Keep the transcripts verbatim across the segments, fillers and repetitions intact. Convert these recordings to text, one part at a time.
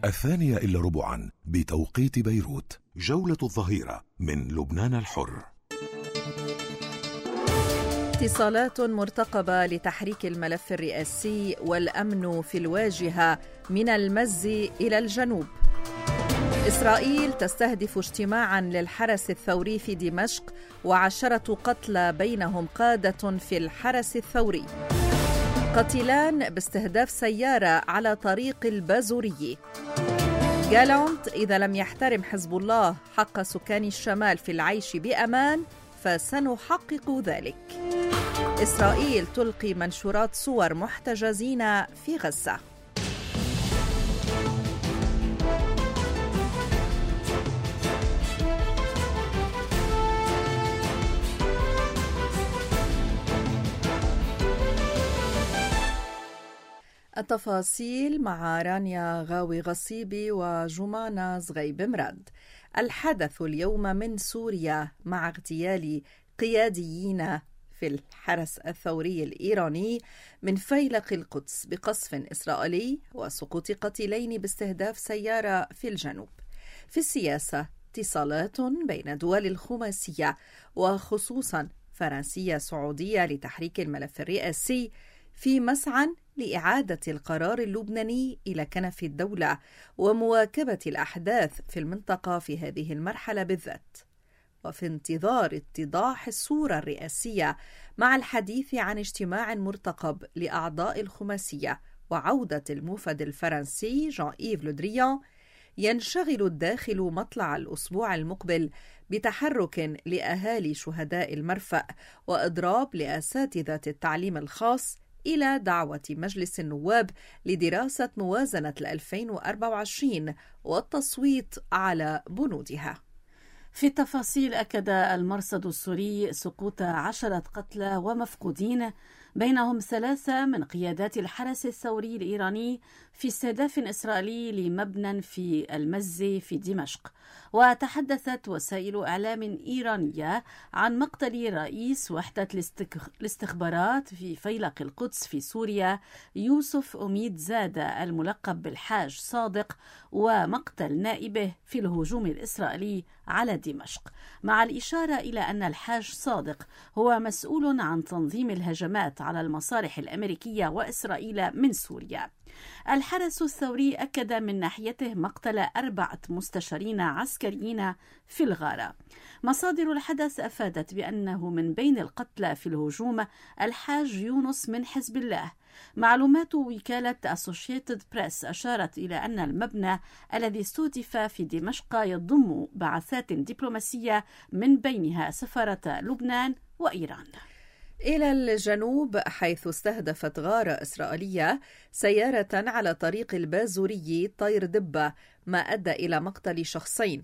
الثانية إلا ربعا بتوقيت بيروت. جولة الظهيرة من لبنان الحر. اتصالات مرتقبة لتحريك الملف الرئاسي والأمن في الواجهة من المز إلى الجنوب. إسرائيل تستهدف اجتماعاً للحرس الثوري في دمشق وعشرة قتلى بينهم قادة في الحرس الثوري. قتيلان باستهداف سيارة على طريق البازورية. جالانت: إذا لم يحترم حزب الله حق سكان الشمال في العيش بأمان فسنحقق ذلك. إسرائيل تلقي منشورات صور محتجزين في غزة. التفاصيل مع رانيا غاوي غصيبي وجمانة زغيب مراد. الحدث اليوم من سوريا مع اغتيال قياديين في الحرس الثوري الإيراني من فيلق القدس بقصف إسرائيلي وسقوط قتيلين باستهداف سيارة في الجنوب. في السياسة اتصالات بين دول الخماسية وخصوصا فرنسية سعودية لتحريك الملف الرئاسي في مسعى لإعادة القرار اللبناني إلى كنف الدولة ومواكبة الأحداث في المنطقة في هذه المرحلة بالذات، وفي انتظار اتضاح الصورة الرئاسية مع الحديث عن اجتماع مرتقب لأعضاء الخماسية وعودة الموفد الفرنسي جان إيف لو دريان، ينشغل الداخل مطلع الأسبوع المقبل بتحرك لأهالي شهداء المرفأ وإضراب لأساتذة التعليم الخاص إلى دعوة مجلس النواب لدراسة موازنة ألفين وأربعة وعشرين والتصويت على بنودها. في التفاصيل، أكد المرصد السوري سقوط عشرة قتلى ومفقودين بينهم ثلاثة من قيادات الحرس الثوري الإيراني في استهداف إسرائيلي لمبنى في المز في دمشق. وتحدثت وسائل إعلام إيرانية عن مقتل رئيس وحدة الاستخبارات في فيلق القدس في سوريا يوسف أميد زادة الملقب بالحاج صادق، ومقتل نائبه في الهجوم الإسرائيلي على دمشق، مع الإشارة إلى أن الحاج صادق هو مسؤول عن تنظيم الهجمات على المصالح الأمريكية وإسرائيل من سوريا. الحرس الثوري أكد من ناحيته مقتل أربعة مستشارين عسكريين في الغارة. مصادر الحدث أفادت بأنه من بين القتلى في الهجوم الحاج يونس من حزب الله. معلومات وكالة أسوشيتد بريس أشارت إلى أن المبنى الذي استهدف في دمشق يضم بعثات دبلوماسية من بينها سفارة لبنان وإيران. إلى الجنوب، حيث استهدفت غارة إسرائيلية سيارة على طريق البازوري طير دبة، ما أدى إلى مقتل شخصين.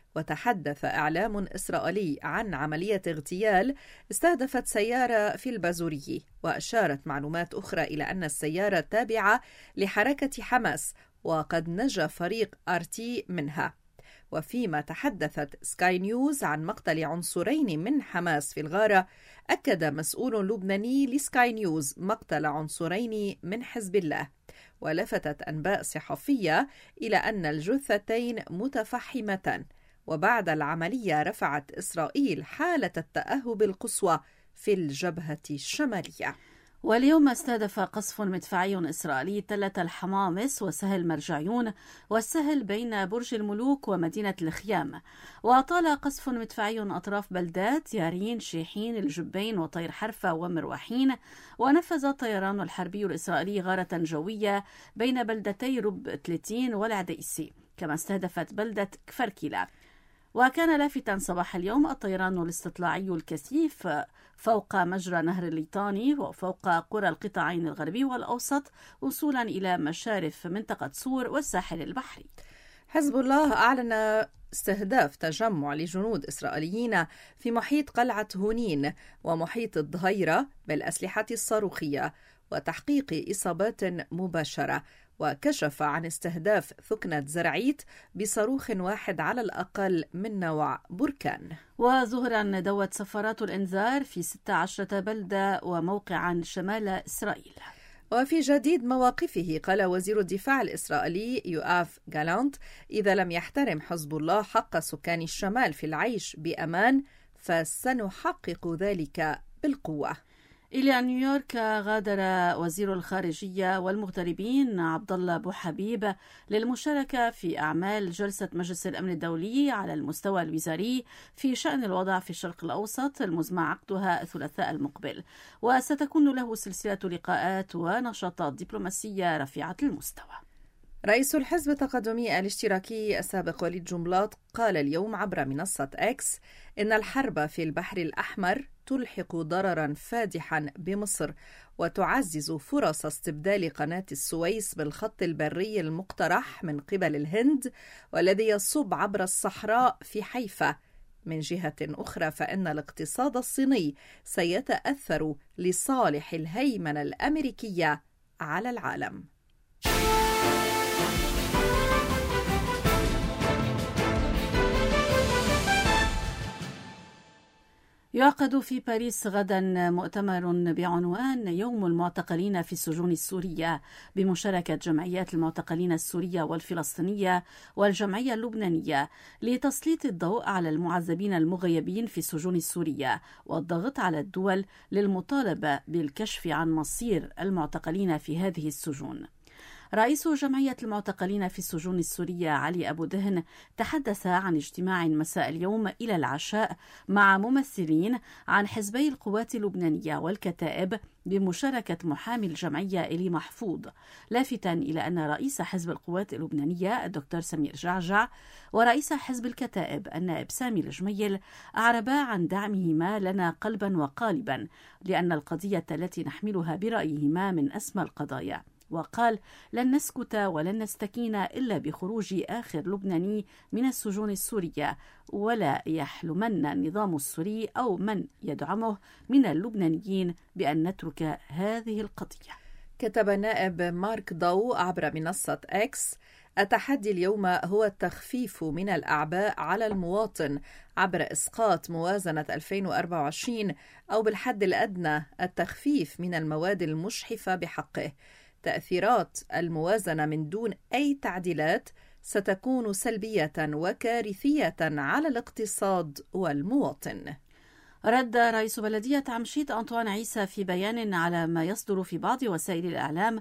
وتحدث إعلام إسرائيلي عن عملية اغتيال استهدفت سيارة في البازوري، وأشارت معلومات أخرى إلى أن السيارة تابعة لحركة حماس وقد نجا فريق آرتي منها. وفيما تحدثت سكاي نيوز عن مقتل عنصرين من حماس في الغارة، أكد مسؤول لبناني لسكاي نيوز مقتل عنصرين من حزب الله. ولفتت أنباء صحفية إلى أن الجثتين متفحمتان. وبعد العملية رفعت إسرائيل حالة التأهب القصوى في الجبهة الشمالية. واليوم استهدف قصف مدفعي إسرائيلي تلة الحمامس وسهل مرجعيون والسهل بين برج الملوك ومدينة الخيام. وأطال قصف مدفعي أطراف بلدات يارين، شيحين، الجبين وطير حرفة ومروحين. ونفذ الطيران الحربي الإسرائيلي غارة جوية بين بلدتي رب تلتين والعديسي، كما استهدفت بلدة كفركيلا. وكان لافتا صباح اليوم الطيران الاستطلاعي الكثيف فوق مجرى نهر الليطاني وفوق قرى القطاعين الغربي والأوسط وصولا إلى مشارف منطقة سور والساحل البحري. حزب الله أعلن استهداف تجمع لجنود إسرائيليين في محيط قلعة هونين ومحيط الظهيرة بالأسلحة الصاروخية وتحقيق إصابات مباشرة. وكشف عن استهداف ثكنة زرعيت بصاروخ واحد على الأقل من نوع بركان. وظهرا دوت سفارات الإنذار في ستة عشر بلدة وموقعا شمال إسرائيل. وفي جديد مواقفه قال وزير الدفاع الإسرائيلي يوآف جالانت: إذا لم يحترم حزب الله حق سكان الشمال في العيش بأمان فسنحقق ذلك بالقوة. إلى نيويورك غادر وزير الخارجية والمغتربين عبد الله أبو حبيب للمشاركة في أعمال جلسة مجلس الأمن الدولي على المستوى الوزاري في شأن الوضع في الشرق الأوسط المزمع عقدها الثلاثاء المقبل، وستكون له سلسلة لقاءات ونشاطات دبلوماسية رفيعة المستوى. رئيس الحزب التقدمي الاشتراكي السابق وليد جنبلاط قال اليوم عبر منصة إكس إن الحرب في البحر الأحمر تلحق ضررا فادحا بمصر وتعزز فرص استبدال قناة السويس بالخط البري المقترح من قبل الهند والذي يصب عبر الصحراء في حيفا. من جهة أخرى فإن الاقتصاد الصيني سيتأثر لصالح الهيمنة الأمريكية على العالم. يعقد في باريس غدا مؤتمر بعنوان يوم المعتقلين في السجون السورية بمشاركة جمعيات المعتقلين السورية والفلسطينية والجمعية اللبنانية لتسليط الضوء على المعذبين المغيبين في السجون السورية والضغط على الدول للمطالبة بالكشف عن مصير المعتقلين في هذه السجون. رئيس جمعية المعتقلين في السجون السورية علي أبو دهن تحدث عن اجتماع مساء اليوم إلى العشاء مع ممثلين عن حزبي القوات اللبنانية والكتائب بمشاركة محامي الجمعية إلي محفوظ، لافتا إلى أن رئيس حزب القوات اللبنانية الدكتور سمير جعجع ورئيس حزب الكتائب النائب سامي الجميل أعربا عن دعمهما لنا قلبا وقالبا، لأن القضية التي نحملها برأيهما من أسمى القضايا. وقال: لن نسكت ولن نستكين إلا بخروج آخر لبناني من السجون السورية، ولا يحلمن النظام السوري أو من يدعمه من اللبنانيين بأن نترك هذه القضية. كتب النائب مارك ضو عبر منصة إكس: التحدي اليوم هو التخفيف من الأعباء على المواطن عبر إسقاط موازنة ألفين وأربعة وعشرين أو بالحد الأدنى التخفيف من المواد المشحفة بحقه. تأثيرات الموازنة من دون أي تعديلات ستكون سلبية وكارثية على الاقتصاد والمواطن. رد رئيس بلدية عمشيت أنطوان عيسى في بيان على ما يصدر في بعض وسائل الإعلام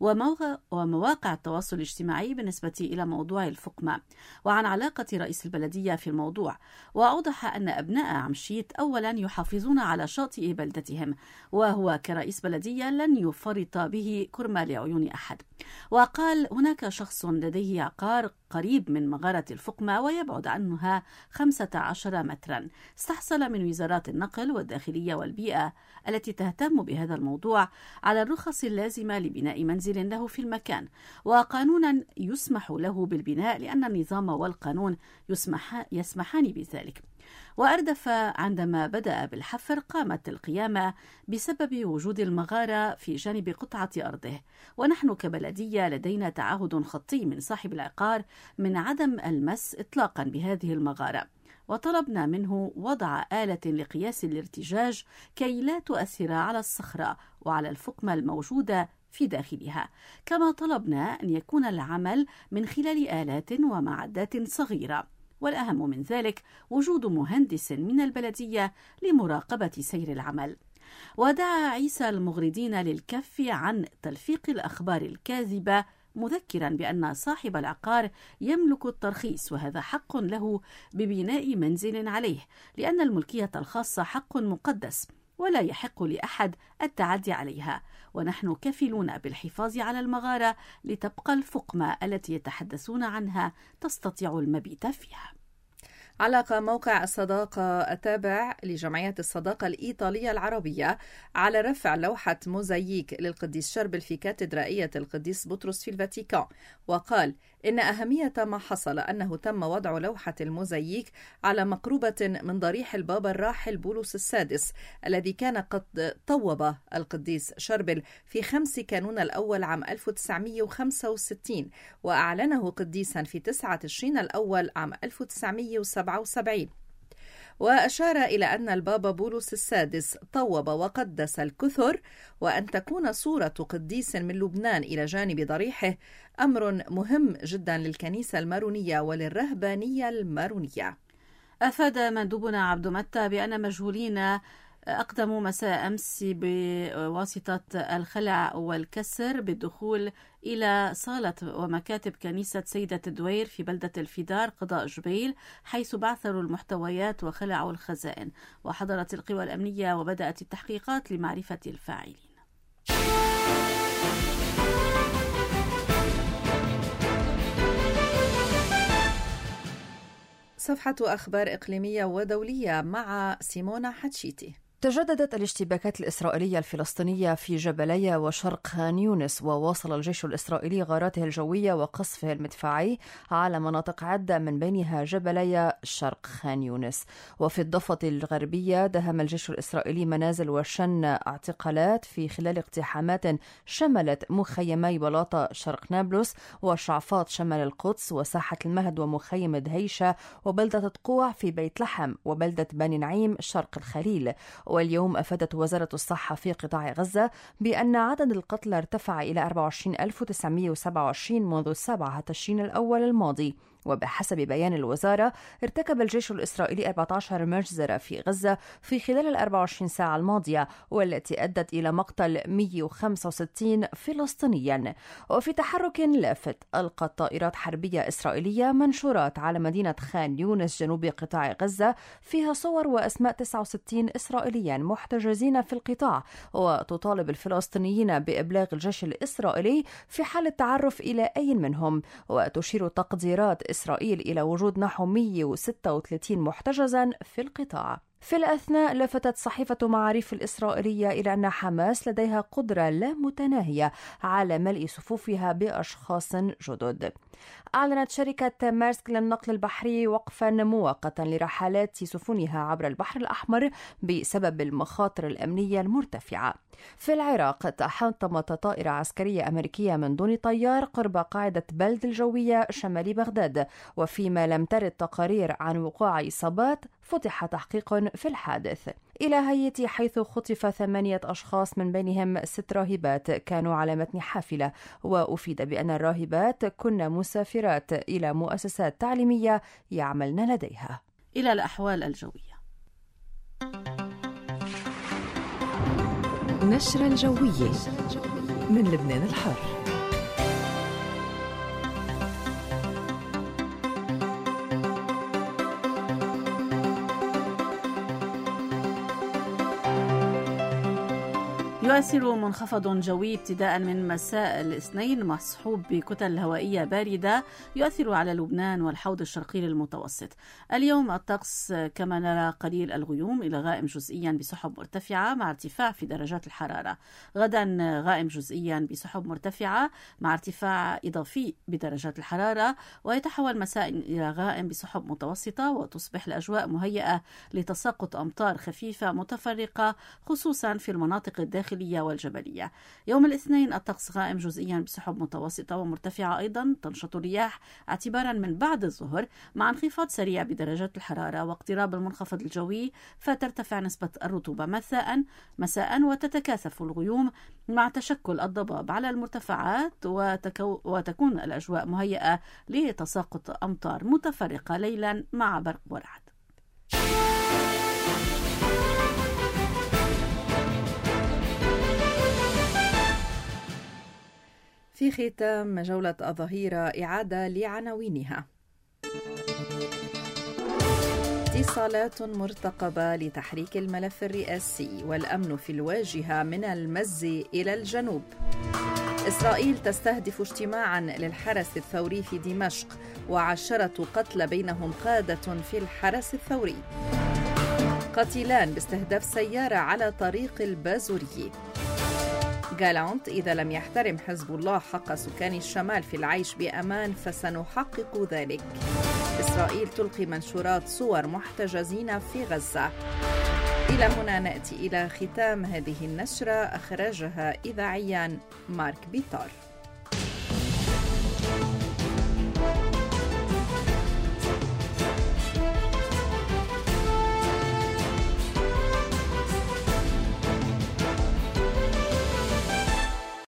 ومواقع التواصل الاجتماعي بالنسبة إلى موضوع الفقمة وعن علاقة رئيس البلدية في الموضوع، وأوضح أن أبناء عمشيت أولا يحافظون على شاطئ بلدتهم، وهو كرئيس بلدية لن يفرط به كرمة لعيون أحد. وقال: هناك شخص لديه عقار قريب من مغارة الفقمة ويبعد عنها خمسة عشر مترا، استحصل من وزارات النقل والداخلية والبيئة التي تهتم بهذا الموضوع على الرخص اللازمة لبناء منزل له في المكان، وقانونا يسمح له بالبناء لأن النظام والقانون يسمح يسمحان بذلك. وأردف: عندما بدأ بالحفر قامت القيامة بسبب وجود المغارة في جانب قطعة أرضه، ونحن كبلدية لدينا تعهد خطي من صاحب العقار من عدم المس إطلاقا بهذه المغارة، وطلبنا منه وضع آلة لقياس الارتجاج كي لا تؤثر على الصخرة وعلى الفقمة الموجودة في داخلها، كما طلبنا أن يكون العمل من خلال آلات ومعدات صغيرة، والأهم من ذلك وجود مهندس من البلدية لمراقبة سير العمل. ودعا عيسى المغردين للكف عن تلفيق الأخبار الكاذبة، مذكرا بأن صاحب العقار يملك الترخيص وهذا حق له ببناء منزل عليه، لأن الملكية الخاصة حق مقدس ولا يحق لأحد التعدي عليها، ونحن كفيلون بالحفاظ على المغارة لتبقى الفقمة التي يتحدثون عنها تستطيع المبيت فيها. علق موقع الصداقة التابع لجمعية الصداقة الإيطالية العربية على رفع لوحة موزاييك للقديس شربل في كاتدرائية القديس بطرس في الفاتيكان، وقال إن أهمية ما حصل أنه تم وضع لوحة الموزاييك على مقربة من ضريح البابا الراحل بولس السادس الذي كان قد طوب القديس شربل في خمس كانون الأول عام ألف وتسعمائة وخمسة وستين، وأعلنه قديسا في تسعة تشرين الأول عام ألف وتسعمائة وسبعة وسبعين. وأشار إلى أن البابا بولس السادس طوب وقدس الكثر، وأن تكون صورة قديس من لبنان إلى جانب ضريحه أمر مهم جدا للكنيسة المارونية وللرهبانية المارونية. أفاد مندوبنا عبد متى بأن مجهولين أقدموا مساء أمس بواسطة الخلع والكسر بالدخول إلى صالة ومكاتب كنيسة سيدة الدوير في بلدة الفدار قضاء جبيل، حيث بعثروا المحتويات وخلعوا الخزائن، وحضرت القوى الأمنية وبدأت التحقيقات لمعرفة الفاعلين. صفحة أخبار إقليمية ودولية مع سيمونا حتشيتي. تجددت الاشتباكات الإسرائيلية الفلسطينية في جبلية وشرق خان يونس، وواصل الجيش الإسرائيلي غاراته الجوية وقصفه المدفعي على مناطق عدة من بينها جبلية شرق خان يونس. وفي الضفة الغربية دهم الجيش الإسرائيلي منازل وشن اعتقالات في خلال اقتحامات شملت مخيمي بلاطة شرق نابلس وشعفاط شمال القدس وساحة المهد ومخيم دهيشة وبلدة تقوع في بيت لحم وبلدة بني نعيم شرق الخليل. واليوم أفادت وزارة الصحة في قطاع غزة بأن عدد القتلى ارتفع إلى أربعة وعشرين ألف وتسعمائة وسبعة وعشرين منذ سبعة تشرين الأول الماضي. وبحسب بيان الوزارة ارتكب الجيش الإسرائيلي أربعة عشر مجزرة في غزة في خلال ال أربع وعشرين ساعة الماضية، والتي أدت إلى مقتل مئة وخمسة وستين فلسطينيا. وفي تحرك لافت ألقت طائرات حربية إسرائيلية منشورات على مدينة خان يونس جنوب قطاع غزة فيها صور وأسماء تسعة وستين إسرائيليا محتجزين في القطاع، وتطالب الفلسطينيين بإبلاغ الجيش الإسرائيلي في حال التعرف إلى أي منهم. وتشير تقديرات إسرائيل إلى وجود نحو مئة وستة وثلاثين محتجزا في القطاع. في الأثناء لفتت صحيفة معاريف الإسرائيلية إلى أن حماس لديها قدرة لا متناهية على ملء صفوفها بأشخاص جدد. أعلنت شركة مارسك للنقل البحري وقفا مؤقتا لرحلات سفنها عبر البحر الأحمر بسبب المخاطر الأمنية المرتفعة. في العراق تحطمت طائرة عسكرية أمريكية من دون طيار قرب قاعدة بلد الجوية شمال بغداد، وفيما لم ترد تقارير عن وقوع إصابات فتح تحقيق في الحادث. إلى هايتي حيث خطف ثمانية أشخاص من بينهم ست راهبات كانوا على متن حافلة، وأفيد بأن الراهبات كن مسافرات إلى مؤسسات تعليمية يعملن لديها. إلى الأحوال الجوية. نشرة الجوية من لبنان الحر. يؤثر منخفض جوي ابتداء من مساء الاثنين مصحوب بكتل هوائية باردة يؤثر على لبنان والحوض الشرقي للمتوسط. اليوم الطقس كما نرى قليل الغيوم إلى غائم جزئيا بسحب مرتفعة مع ارتفاع في درجات الحرارة. غدا غائم جزئيا بسحب مرتفعة مع ارتفاع إضافي بدرجات الحرارة، ويتحول مساء إلى غائم بسحب متوسطة، وتصبح الأجواء مهيئة لتساقط أمطار خفيفة متفرقة خصوصا في المناطق الداخلية والجبلية. يوم الاثنين الطقس غائم جزئيا بسحب متوسطة ومرتفعة أيضا، تنشط الرياح اعتبارا من بعد الظهر مع انخفاض سريع بدرجات الحرارة واقتراب المنخفض الجوي، فترتفع نسبة الرطوبة مساء مساء وتتكاثف الغيوم مع تشكل الضباب على المرتفعات، وتكو وتكون الأجواء مهيئة لتساقط أمطار متفرقة ليلا مع برق ورعد. في ختام جولة الظهيرة إعادة لعناوينها. اتصالات مرتقبة لتحريك الملف الرئاسي والأمن في الواجهة من المز إلى الجنوب. إسرائيل تستهدف اجتماعا للحرس الثوري في دمشق، وعشرة قتلى بينهم قادة في الحرس الثوري. قتيلان باستهداف سيارة على طريق البازوري. جالانت: إذا لم يحترم حزب الله حق سكان الشمال في العيش بأمان فسنحقق ذلك. إسرائيل تلقي منشورات صور محتجزين في غزة. إلى هنا نأتي إلى ختام هذه النشرة، أخرجها إذاعيا مارك بيتار.